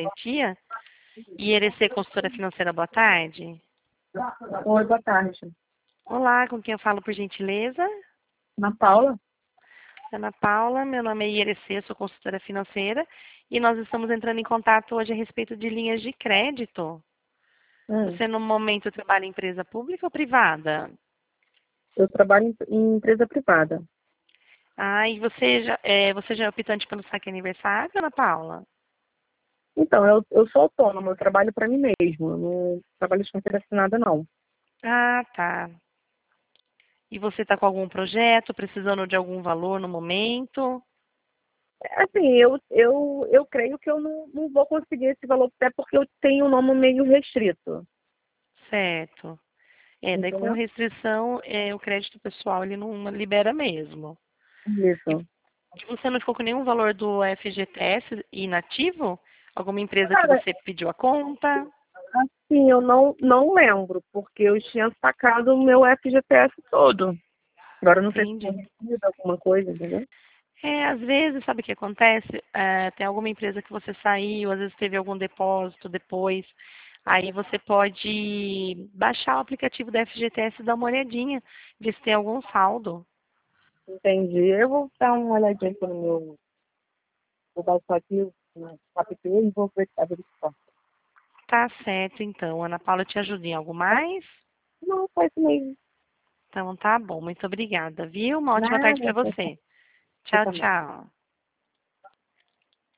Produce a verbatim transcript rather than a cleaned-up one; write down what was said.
Garantia. I R C Consultora Financeira, boa tarde. Oi, boa tarde. Olá, com quem eu falo, por gentileza? Ana Paula? Ana Paula, meu nome é I R C, sou consultora financeira e nós estamos entrando em contato hoje a respeito de linhas de crédito. Hum, Você, no momento, trabalha em empresa pública ou privada? eu trabalho em, em empresa privada. Ah, e você já, é, você já é optante pelo saque aniversário, Ana Paula? Então, eu, eu sou autônoma, eu trabalho para mim mesmo. Eu não trabalho de carteira assinada, não. Ah, tá. E você está com algum projeto, precisando de algum valor no momento? Assim, eu, eu, eu creio que eu não, não vou conseguir esse valor, até porque eu tenho um nome meio restrito. Certo. É, daí com Entendeu? restrição, é, o crédito pessoal ele não libera mesmo. E, Isso. e você não ficou com nenhum valor do F G T S inativo? Alguma empresa que Cara, você pediu a conta? assim, eu não, não lembro, porque eu tinha sacado o meu F G T S todo. Agora eu não sei se foi Entendi. retido alguma coisa, entendeu? É, às vezes, sabe o que acontece? É, tem alguma empresa que você saiu, às vezes teve algum depósito depois. Aí você pode baixar o aplicativo da F G T S e dar uma olhadinha, ver se tem algum saldo. Entendi. Eu vou dar uma olhadinha aqui no meu. Vou baixar aqui no app e vou ver a verificar. Tá certo, então. Ana Paula, te ajuda em algo mais? Não, foi isso mesmo. Então tá bom, muito obrigada, viu? Uma ótima tarde Nada, para você você. Tchau, também. tchau.